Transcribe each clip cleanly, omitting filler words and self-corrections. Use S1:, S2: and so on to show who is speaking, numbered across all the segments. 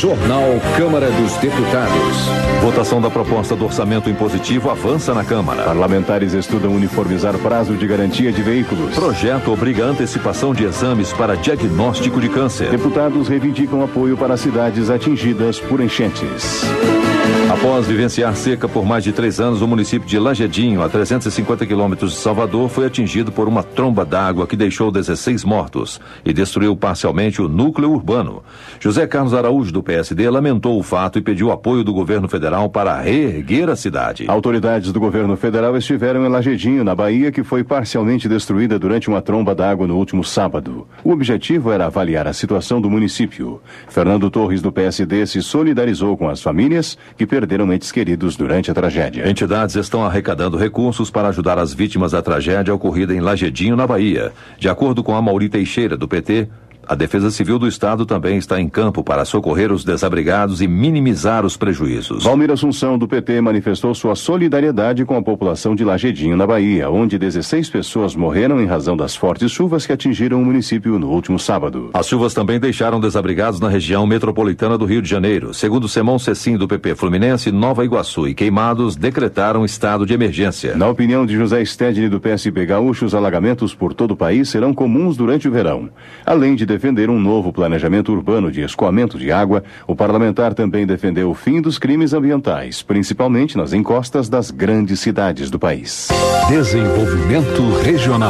S1: Jornal Câmara dos Deputados.
S2: Votação da proposta do orçamento impositivo avança na Câmara.
S3: Parlamentares estudam uniformizar prazo de garantia de veículos.
S2: Projeto obriga a antecipação de exames para diagnóstico de câncer.
S3: Deputados reivindicam apoio para cidades atingidas por enchentes.
S2: Após vivenciar seca por mais de 3 anos, o município de Lagedinho, a 350 quilômetros de Salvador, foi atingido por uma tromba d'água que deixou 16 mortos e destruiu parcialmente o núcleo urbano. José Carlos Araújo, do PSD, lamentou o fato e pediu apoio do governo federal para reerguer a cidade.
S3: Autoridades do governo federal estiveram em Lagedinho, na Bahia, que foi parcialmente destruída durante uma tromba d'água no último sábado. O objetivo era avaliar a situação do município. Fernando Torres, do PSD, se solidarizou com as famílias que perderam entes queridos durante a tragédia.
S2: Entidades estão arrecadando recursos para ajudar as vítimas da tragédia ocorrida em Lagedinho, na Bahia. De acordo com Amaury Teixeira, do PT, a Defesa Civil do Estado também está em campo para socorrer os desabrigados e minimizar os prejuízos.
S3: Valmir Assunção, do PT, manifestou sua solidariedade com a população de Lagedinho, na Bahia, onde 16 pessoas morreram em razão das fortes chuvas que atingiram o município no último sábado.
S2: As chuvas também deixaram desabrigados na região metropolitana do Rio de Janeiro. Segundo Semão Cecim, do PP Fluminense, Nova Iguaçu e Queimados decretaram estado de emergência.
S3: Na opinião de José Stedley, do PSB Gaúcho, os alagamentos por todo o país serão comuns durante o verão. Além de defender um novo planejamento urbano de escoamento de água, o parlamentar também defendeu o fim dos crimes ambientais, principalmente nas encostas das grandes cidades do país.
S1: Desenvolvimento regional.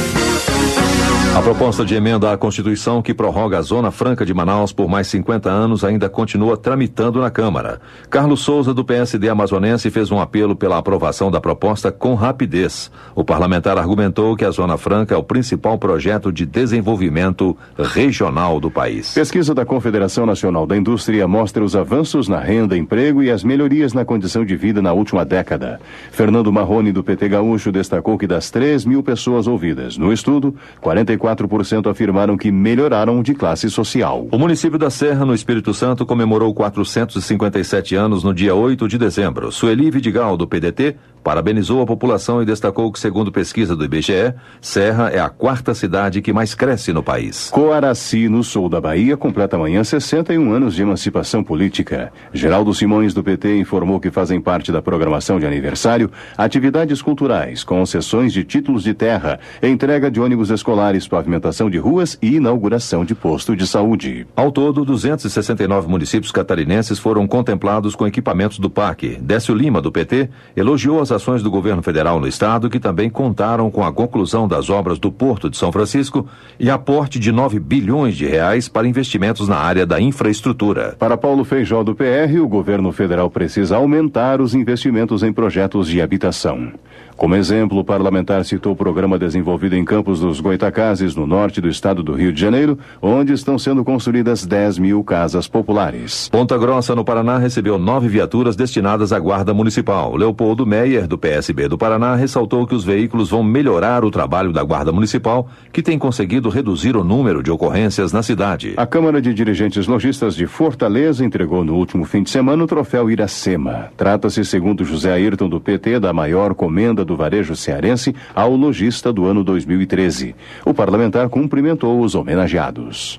S2: A proposta de emenda à Constituição que prorroga a Zona Franca de Manaus por mais 50 anos ainda continua tramitando na Câmara. Carlos Souza, do PSD amazonense, fez um apelo pela aprovação da proposta com rapidez. O parlamentar argumentou que a Zona Franca é o principal projeto de desenvolvimento regional do país.
S3: Pesquisa da Confederação Nacional da Indústria mostra os avanços na renda, emprego e as melhorias na condição de vida na última década. Fernando Marrone, do PT Gaúcho, destacou que das 3.000 pessoas ouvidas no estudo, 44% afirmaram que melhoraram de classe social.
S2: O município da Serra, no Espírito Santo, comemorou 457 anos no dia 8 de dezembro. Sueli Vidigal, do PDT, parabenizou a população e destacou que, segundo pesquisa do IBGE, Serra é a 4ª cidade que mais cresce no país.
S3: Coaraci, no sul da Bahia, completa amanhã 61 anos de emancipação política. Geraldo Simões, do PT, informou que fazem parte da programação de aniversário atividades culturais, com sessões de títulos de terra, entrega de ônibus escolares, pavimentação de ruas e inauguração de posto de saúde.
S2: Ao todo, 269 municípios catarinenses foram contemplados com equipamentos do parque. Décio Lima, do PT, elogiou as ações do governo federal no estado, que também contaram com a conclusão das obras do Porto de São Francisco e aporte de 9 bilhões de reais para investimentos na área da infraestrutura.
S3: Para Paulo Feijó, do PR, o governo federal precisa aumentar os investimentos em projetos de habitação. Como exemplo, o parlamentar citou o programa desenvolvido em Campos dos Goitacazes, no norte do estado do Rio de Janeiro, onde estão sendo construídas 10.000 casas populares.
S2: Ponta Grossa, no Paraná, recebeu 9 viaturas destinadas à Guarda Municipal. Leopoldo Meyer, do PSB do Paraná, ressaltou que os veículos vão melhorar o trabalho da Guarda Municipal, que tem conseguido reduzir o número de ocorrências na cidade.
S3: A Câmara de Dirigentes Lojistas de Fortaleza entregou no último fim de semana o troféu Iracema. Trata-se, segundo José Ayrton, do PT, da maior comenda do varejo cearense ao lojista do ano 2013. O parlamentar cumprimentou os homenageados.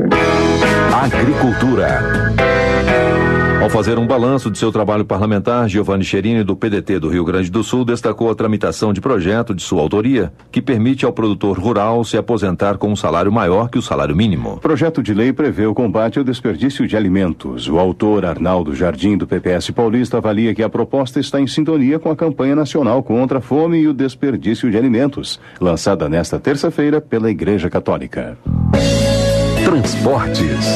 S1: Agricultura.
S2: Ao fazer um balanço de seu trabalho parlamentar, Giovanni Cherini, do PDT do Rio Grande do Sul, destacou a tramitação de projeto de sua autoria, que permite ao produtor rural se aposentar com um salário maior que o salário mínimo.
S3: O projeto de lei prevê o combate ao desperdício de alimentos. O autor, Arnaldo Jardim, do PPS Paulista, avalia que a proposta está em sintonia com a campanha nacional contra a fome e o desperdício de alimentos, lançada nesta terça-feira pela Igreja Católica.
S1: Transportes.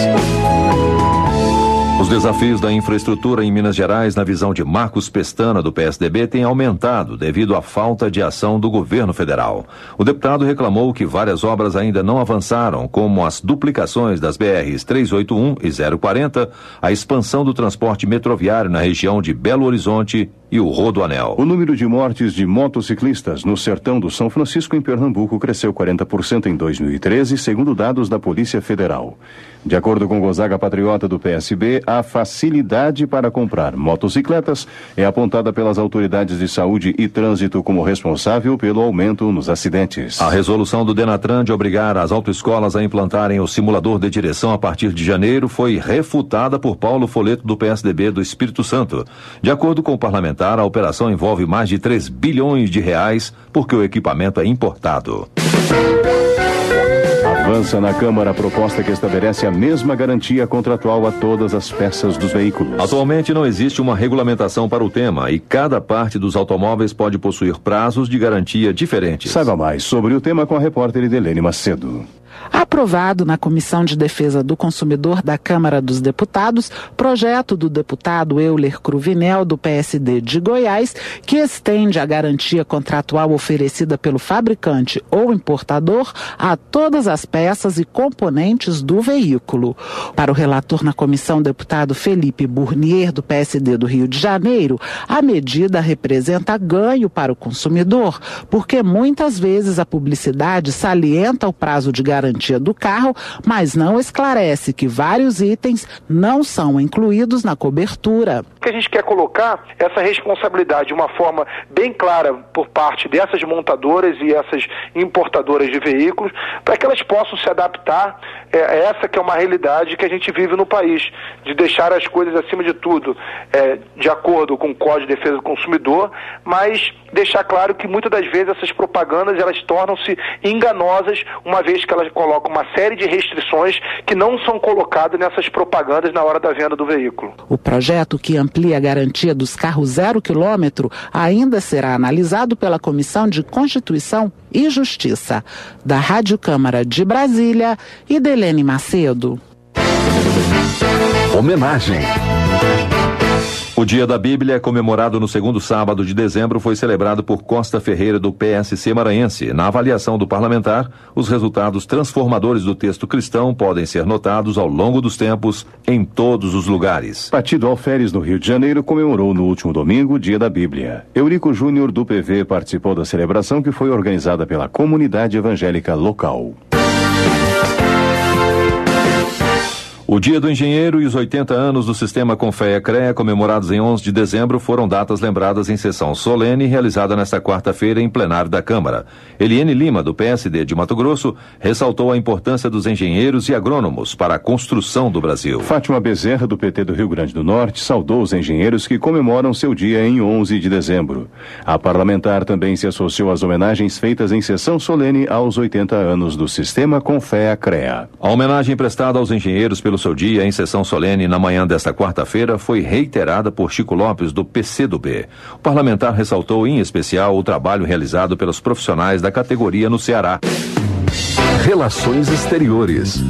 S2: Os desafios da infraestrutura em Minas Gerais, na visão de Marcos Pestana, do PSDB, têm aumentado devido à falta de ação do governo federal. O deputado reclamou que várias obras ainda não avançaram, como as duplicações das BRs 381 e 040, a expansão do transporte metroviário na região de Belo Horizonte e o Rodoanel.
S3: O número de mortes de motociclistas no sertão do São Francisco, em Pernambuco, cresceu 40% em 2013, segundo dados da Polícia Federal. De acordo com Gonzaga Patriota, do PSB, a facilidade para comprar motocicletas é apontada pelas autoridades de saúde e trânsito como responsável pelo aumento nos acidentes.
S2: A resolução do Denatran de obrigar as autoescolas a implantarem o simulador de direção a partir de janeiro foi refutada por Paulo Folleto, do PSDB do Espírito Santo. De acordo com o parlamentar, a operação envolve mais de 3 bilhões de reais porque o equipamento é importado.
S3: Avança na Câmara a proposta que estabelece a mesma garantia contratual a todas as peças dos veículos.
S2: Atualmente não existe uma regulamentação para o tema e cada parte dos automóveis pode possuir prazos de garantia diferentes.
S3: Saiba mais sobre o tema com a repórter Idelene Macedo.
S4: Aprovado na Comissão de Defesa do Consumidor da Câmara dos Deputados, projeto do deputado Euler Cruvinel, do PSD de Goiás, que estende a garantia contratual oferecida pelo fabricante ou importador a todas as peças e componentes do veículo. Para o relator na comissão, deputado Felipe Burnier, do PSD do Rio de Janeiro, a medida representa ganho para o consumidor, porque muitas vezes a publicidade salienta o prazo de garantia do carro, mas não esclarece que vários itens não são incluídos na cobertura.
S5: O que a gente quer colocar essa responsabilidade de uma forma bem clara por parte dessas montadoras e essas importadoras de veículos, para que elas possam se adaptar a essa que é uma realidade que a gente vive no país, de deixar as coisas acima de tudo de acordo com o Código de Defesa do Consumidor, mas deixar claro que muitas das vezes essas propagandas elas tornam-se enganosas, uma vez que elas colocam uma série de restrições que não são colocadas nessas propagandas na hora da venda do veículo.
S4: O projeto, que amplia a garantia dos carros 0 quilômetro, ainda será analisado pela Comissão de Constituição e Justiça. Da Rádio Câmara de Brasília, Idelene Macedo.
S1: Homenagem.
S2: O Dia da Bíblia, comemorado no segundo sábado de dezembro, foi celebrado por Costa Ferreira, do PSC maranhense. Na avaliação do parlamentar, os resultados transformadores do texto cristão podem ser notados ao longo dos tempos, em todos os lugares.
S3: Partido Alferes, no Rio de Janeiro, comemorou no último domingo o Dia da Bíblia. Eurico Júnior, do PV, participou da celebração que foi organizada pela comunidade evangélica local.
S2: O Dia do Engenheiro e os 80 anos do Sistema Confea-CREA, comemorados em 11 de dezembro, foram datas lembradas em sessão solene realizada nesta quarta-feira em plenário da Câmara. Eliene Lima, do PSD de Mato Grosso, ressaltou a importância dos engenheiros e agrônomos para a construção do Brasil.
S3: Fátima Bezerra, do PT do Rio Grande do Norte, saudou os engenheiros que comemoram seu dia em 11 de dezembro. A parlamentar também se associou às homenagens feitas em sessão solene aos 80 anos do Sistema Confea-CREA.
S2: A homenagem prestada aos engenheiros pelo seu dia em sessão solene na manhã desta quarta-feira foi reiterada por Chico Lopes, do PCdoB. O parlamentar ressaltou em especial o trabalho realizado pelos profissionais da categoria no Ceará.
S1: Relações Exteriores.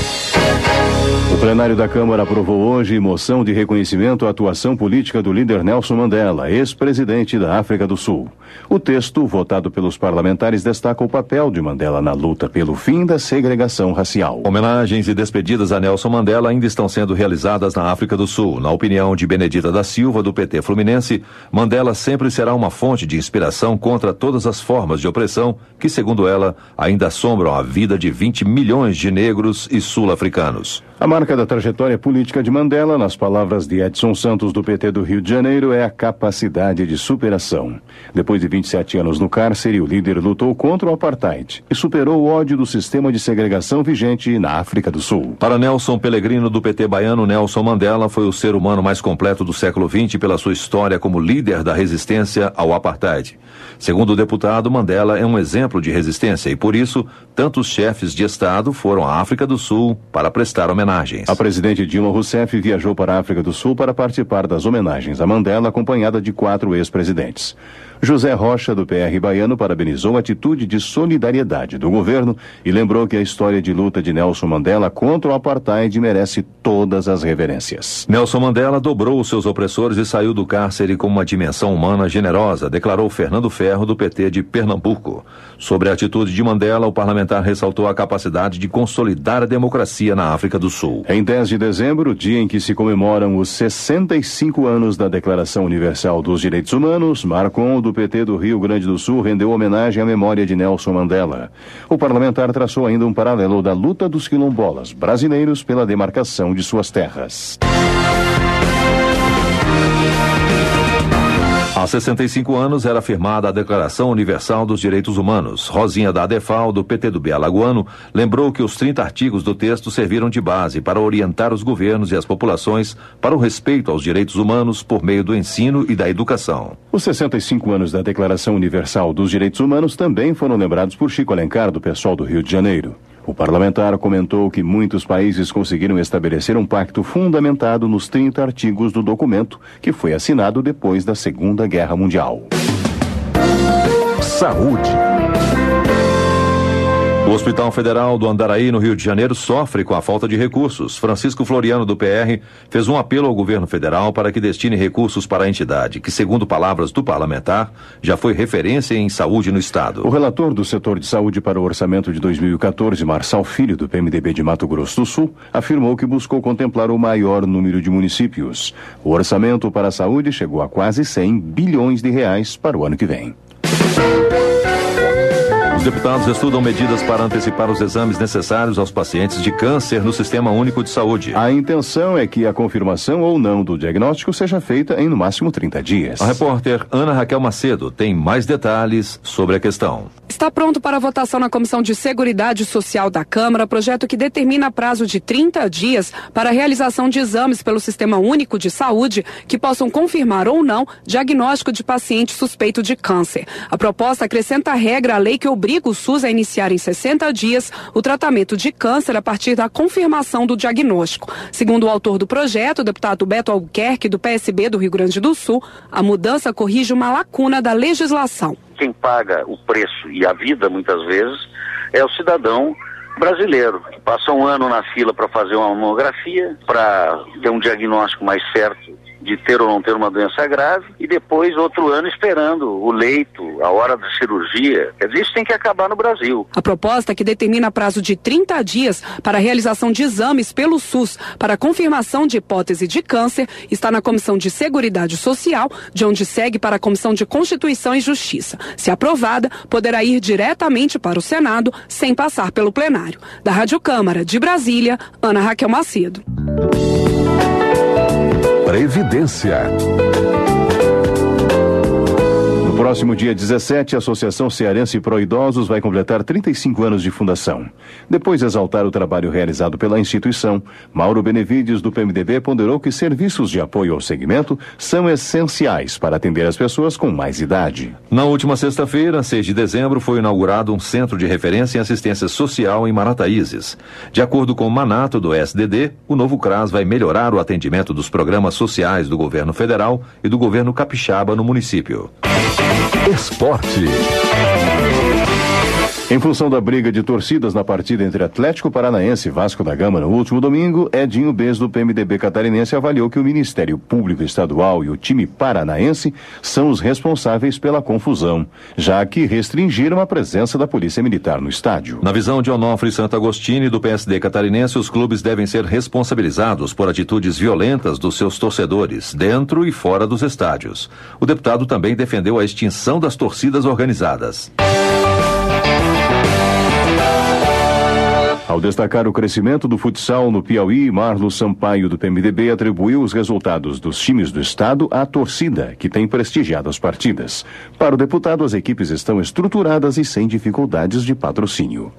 S3: O plenário da Câmara aprovou hoje moção de reconhecimento à atuação política do líder Nelson Mandela, ex-presidente da África do Sul. O texto, votado pelos parlamentares, destaca o papel de Mandela na luta pelo fim da segregação racial.
S2: Homenagens e despedidas a Nelson Mandela ainda estão sendo realizadas na África do Sul. Na opinião de Benedita da Silva, do PT Fluminense, Mandela sempre será uma fonte de inspiração contra todas as formas de opressão que, segundo ela, ainda assombram a vida de 20 milhões de negros e sul-africanos.
S3: A marca da trajetória política de Mandela, nas palavras de Edson Santos, do PT do Rio de Janeiro, é a capacidade de superação. Depois de 27 anos no cárcere, o líder lutou contra o apartheid e superou o ódio do sistema de segregação vigente na África do Sul.
S2: Para Nelson Pellegrino, do PT baiano, Nelson Mandela foi o ser humano mais completo do século XX pela sua história como líder da resistência ao apartheid. Segundo o deputado, Mandela é um exemplo de resistência e, por isso, tantos chefes de Estado foram à África do Sul para prestar homenagens.
S3: A presidente Dilma Rousseff viajou para a África do Sul para participar das homenagens a Mandela, acompanhada de 4 ex-presidentes. José Rocha, do PR baiano, parabenizou a atitude de solidariedade do governo e lembrou que a história de luta de Nelson Mandela contra o apartheid merece todas as reverências.
S2: Nelson Mandela dobrou os seus opressores e saiu do cárcere com uma dimensão humana generosa, declarou Fernando Ferro, do PT de Pernambuco. Sobre a atitude de Mandela, o parlamentar ressaltou a capacidade de consolidar a democracia na África do Sul.
S3: Em 10 de dezembro, dia em que se comemoram os 65 anos da Declaração Universal dos Direitos Humanos, Marcon, do do PT do Rio Grande do Sul rendeu homenagem à memória de Nelson Mandela. O parlamentar traçou ainda um paralelo da luta dos quilombolas brasileiros pela demarcação de suas terras.
S2: Há 65 anos era firmada a Declaração Universal dos Direitos Humanos. Rosinha da ADEFAL, do PTB alagoano, lembrou que os 30 artigos do texto serviram de base para orientar os governos e as populações para o respeito aos direitos humanos por meio do ensino e da educação.
S3: Os 65 anos da Declaração Universal dos Direitos Humanos também foram lembrados por Chico Alencar, do PSOL do Rio de Janeiro. O parlamentar comentou que muitos países conseguiram estabelecer um pacto fundamentado nos 30 artigos do documento, que foi assinado depois da Segunda Guerra Mundial.
S1: Saúde.
S2: O Hospital Federal do Andaraí, no Rio de Janeiro, sofre com a falta de recursos. Francisco Floriano, do PR, fez um apelo ao governo federal para que destine recursos para a entidade, que, segundo palavras do parlamentar, já foi referência em saúde no estado.
S3: O relator do setor de saúde para o orçamento de 2014, Marçal Filho, do PMDB de Mato Grosso do Sul, afirmou que buscou contemplar o maior número de municípios. O orçamento para a saúde chegou a quase 100 bilhões de reais para o ano que vem.
S2: Os deputados estudam medidas para antecipar os exames necessários aos pacientes de câncer no Sistema Único de Saúde.
S3: A intenção é que a confirmação ou não do diagnóstico seja feita em no máximo 30 dias.
S2: A repórter Ana Raquel Macedo tem mais detalhes sobre a questão.
S6: Está pronto para votação na Comissão de Seguridade Social da Câmara projeto que determina prazo de 30 dias para a realização de exames pelo Sistema Único de Saúde que possam confirmar ou não diagnóstico de paciente suspeito de câncer. A proposta acrescenta a regra à lei que obriga o SUS a iniciar em 60 dias o tratamento de câncer a partir da confirmação do diagnóstico. Segundo o autor do projeto, o deputado Beto Albuquerque, do PSB do Rio Grande do Sul, a mudança corrige uma lacuna da legislação.
S7: Quem paga o preço e a vida, muitas vezes, é o cidadão brasileiro, que passa um ano na fila para fazer uma mamografia, para ter um diagnóstico mais certo de ter ou não ter uma doença grave, e depois outro ano esperando o leito, a hora da cirurgia. Quer dizer, isso tem que acabar no Brasil.
S6: A proposta, que determina prazo de 30 dias para a realização de exames pelo SUS para confirmação de hipótese de câncer, está na Comissão de Seguridade Social, de onde segue para a Comissão de Constituição e Justiça. Se aprovada, poderá ir diretamente para o Senado, sem passar pelo plenário. Da Rádio Câmara de Brasília, Ana Raquel Macedo.
S1: Previdência.
S3: No próximo dia 17, a Associação Cearense Pro Idosos vai completar 35 anos de fundação. Depois de exaltar o trabalho realizado pela instituição, Mauro Benevides, do PMDB, ponderou que serviços de apoio ao segmento são essenciais para atender as pessoas com mais idade.
S2: Na última sexta-feira, 6 de dezembro, foi inaugurado um centro de referência em assistência social em Marataízes. De acordo com o Manato do SDD, o novo CRAS vai melhorar o atendimento dos programas sociais do governo federal e do governo capixaba no município.
S1: Esporte.
S3: Em função da briga de torcidas na partida entre Atlético Paranaense e Vasco da Gama no último domingo, Edinho Bez, do PMDB catarinense, avaliou que o Ministério Público Estadual e o time paranaense são os responsáveis pela confusão, já que restringiram a presença da Polícia Militar no estádio.
S2: Na visão de Onofre Santagostini, do PSD catarinense, os clubes devem ser responsabilizados por atitudes violentas dos seus torcedores, dentro e fora dos estádios. O deputado também defendeu a extinção das torcidas organizadas.
S3: Ao destacar o crescimento do futsal no Piauí, Marlos Sampaio, do PMDB, atribuiu os resultados dos times do estado à torcida, que tem prestigiado as partidas. Para o deputado, as equipes estão estruturadas e sem dificuldades de patrocínio.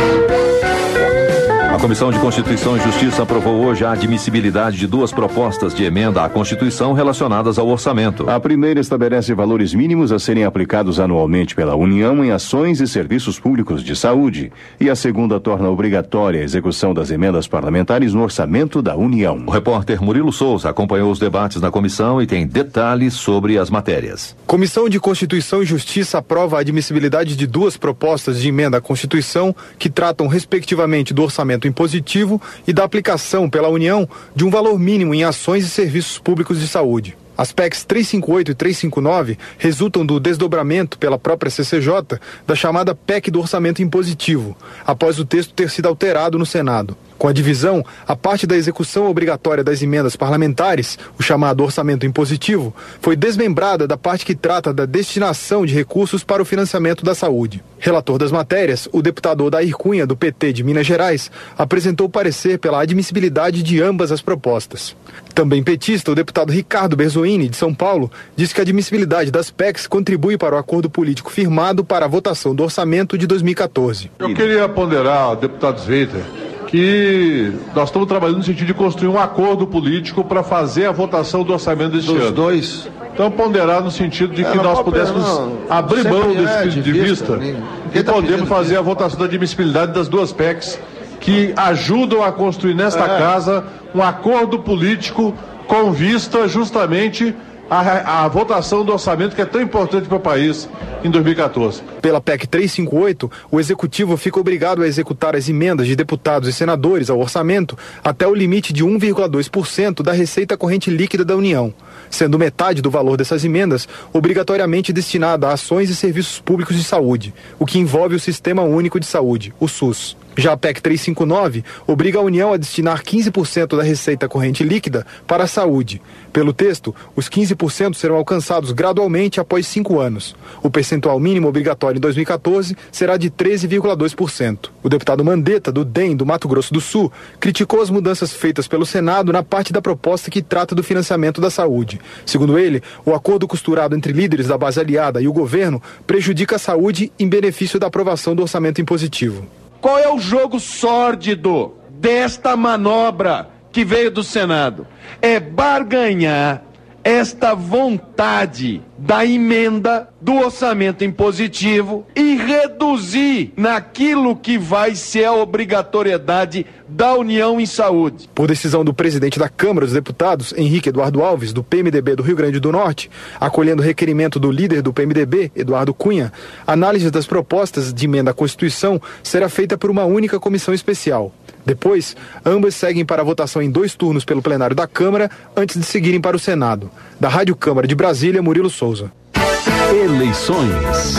S2: A Comissão de Constituição e Justiça aprovou hoje a admissibilidade de 2 propostas de emenda à Constituição relacionadas ao orçamento.
S3: A primeira estabelece valores mínimos a serem aplicados anualmente pela União em ações e serviços públicos de saúde. E a segunda torna obrigatória a execução das emendas parlamentares no orçamento da União.
S2: O repórter Murilo Souza acompanhou os debates na comissão e tem detalhes sobre as matérias.
S8: Comissão de Constituição e Justiça aprova a admissibilidade de 2 propostas de emenda à Constituição que tratam respectivamente do orçamento impositivo e da aplicação pela União de um valor mínimo em ações e serviços públicos de saúde. As PECs 358 e 359 resultam do desdobramento pela própria CCJ da chamada PEC do orçamento impositivo, após o texto ter sido alterado no Senado. Com a divisão, a parte da execução obrigatória das emendas parlamentares, o chamado orçamento impositivo, foi desmembrada da parte que trata da destinação de recursos para o financiamento da saúde. Relator das matérias, o deputado Odair Cunha, do PT de Minas Gerais, apresentou parecer pela admissibilidade de ambas as propostas. Também petista, o deputado Ricardo Berzoini, de São Paulo, disse que a admissibilidade das PECs contribui para o acordo político firmado para a votação do orçamento de 2014.
S9: Eu queria ponderar, deputado Sveiter, que nós estamos trabalhando no sentido de construir um acordo político para fazer a votação do orçamento deste ano. Dos dois? Então, ponderar no sentido de que nós pudéssemos abrir mão desse ponto de vista e podemos fazer a votação da admissibilidade das duas PECs que ajudam a construir nesta casa um acordo político com vista justamente à votação do orçamento que é tão importante para o país em 2014.
S8: Pela PEC 358, o Executivo fica obrigado a executar as emendas de deputados e senadores ao orçamento até o limite de 1,2% da receita corrente líquida da União, sendo metade do valor dessas emendas obrigatoriamente destinada a ações e serviços públicos de saúde, o que envolve o Sistema Único de Saúde, o SUS. Já a PEC 359 obriga a União a destinar 15% da receita corrente líquida para a saúde. Pelo texto, os 15% serão alcançados gradualmente após 5 anos. O percentual mínimo obrigatório em 2014 será de 13,2%. O deputado Mandetta, do DEM do Mato Grosso do Sul, criticou as mudanças feitas pelo Senado na parte da proposta que trata do financiamento da saúde. Segundo ele, o acordo costurado entre líderes da base aliada e o governo prejudica a saúde em benefício da aprovação do orçamento impositivo.
S10: Qual é o jogo sórdido desta manobra que veio do Senado? É barganhar esta vontade da emenda do orçamento impositivo e reduzir naquilo que vai ser a obrigatoriedade da União em saúde.
S8: Por decisão do presidente da Câmara dos Deputados, Henrique Eduardo Alves, do PMDB do Rio Grande do Norte, acolhendo o requerimento do líder do PMDB, Eduardo Cunha, a análise das propostas de emenda à Constituição será feita por uma única comissão especial. Depois, ambas seguem para a votação em 2 turnos pelo plenário da Câmara, antes de seguirem para o Senado. Da Rádio Câmara de Brasília, Murilo Souza.
S1: Eleições.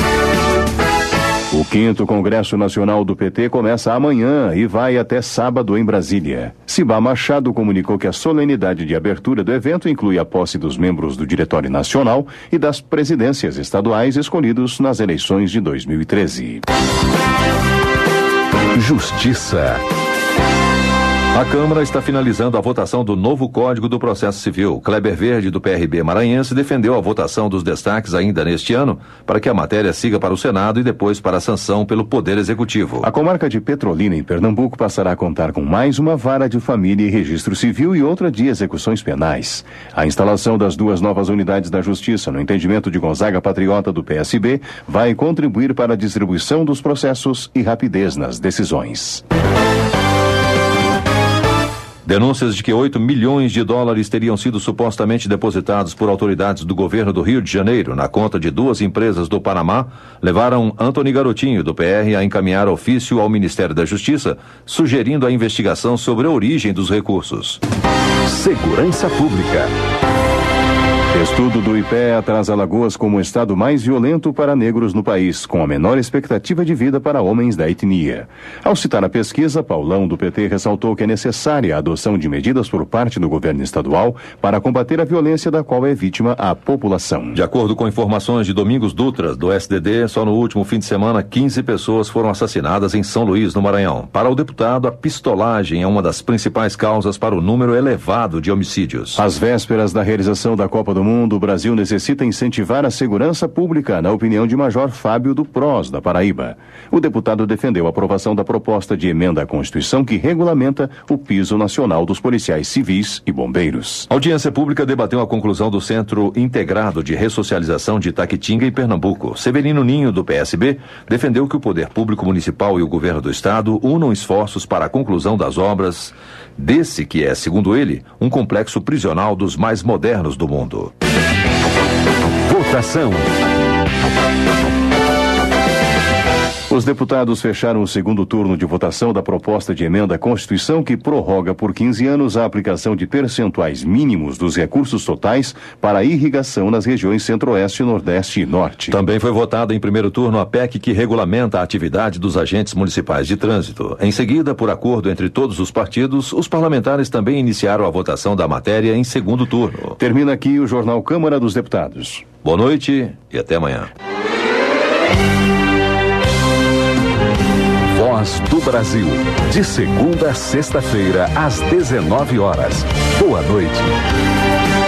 S3: O 5º Congresso Nacional do PT começa amanhã e vai até sábado em Brasília. Cibá Machado comunicou que a solenidade de abertura do evento inclui a posse dos membros do Diretório Nacional e das presidências estaduais escolhidos nas eleições de 2013.
S1: Justiça.
S2: A Câmara está finalizando a votação do novo Código do Processo Civil. Kleber Verde, do PRB maranhense, defendeu a votação dos destaques ainda neste ano para que a matéria siga para o Senado e depois para a sanção pelo Poder Executivo.
S3: A comarca de Petrolina, em Pernambuco, passará a contar com mais uma vara de família e registro civil e outra de execuções penais. A instalação das 2 novas unidades da Justiça, no entendimento de Gonzaga Patriota, do PSB, vai contribuir para a distribuição dos processos e rapidez nas decisões.
S2: Denúncias de que 8 milhões de dólares teriam sido supostamente depositados por autoridades do governo do Rio de Janeiro na conta de 2 empresas do Panamá levaram Antony Garotinho, do PR, a encaminhar ofício ao Ministério da Justiça, sugerindo a investigação sobre a origem dos recursos.
S1: Segurança Pública.
S3: Estudo do IPEA traz Alagoas como o estado mais violento para negros no país, com a menor expectativa de vida para homens da etnia. Ao citar a pesquisa, Paulão, do PT, ressaltou que é necessária a adoção de medidas por parte do governo estadual para combater a violência da qual é vítima a população.
S2: De acordo com informações de Domingos Dutra, do SDD, só no último fim de semana, 15 pessoas foram assassinadas em São Luís, no Maranhão. Para o deputado, a pistolagem é uma das principais causas para o número elevado de homicídios.
S3: Às vésperas da realização da Copa do Mundo, o Brasil necessita incentivar a segurança pública, na opinião de Major Fábio do PROS, da Paraíba. O deputado defendeu a aprovação da proposta de emenda à Constituição que regulamenta o piso nacional dos policiais civis e bombeiros.
S2: A audiência pública debateu a conclusão do Centro Integrado de Ressocialização de Itaquitinga, em Pernambuco. Severino Ninho, do PSB, defendeu que o Poder Público Municipal e o Governo do Estado unam esforços para a conclusão das obras desse que é, segundo ele, um complexo prisional dos mais modernos do mundo.
S1: Votação.
S3: Os deputados fecharam o segundo turno de votação da proposta de emenda à Constituição que prorroga por 15 anos a aplicação de percentuais mínimos dos recursos totais para a irrigação nas regiões Centro-Oeste, Nordeste e Norte.
S2: Também foi votada em primeiro turno a PEC que regulamenta a atividade dos agentes municipais de trânsito. Em seguida, por acordo entre todos os partidos, os parlamentares também iniciaram a votação da matéria em segundo turno.
S3: Termina aqui o Jornal Câmara dos Deputados.
S2: Boa noite e até amanhã.
S1: Voz do Brasil. De segunda a sexta-feira, às 19 horas. Boa noite.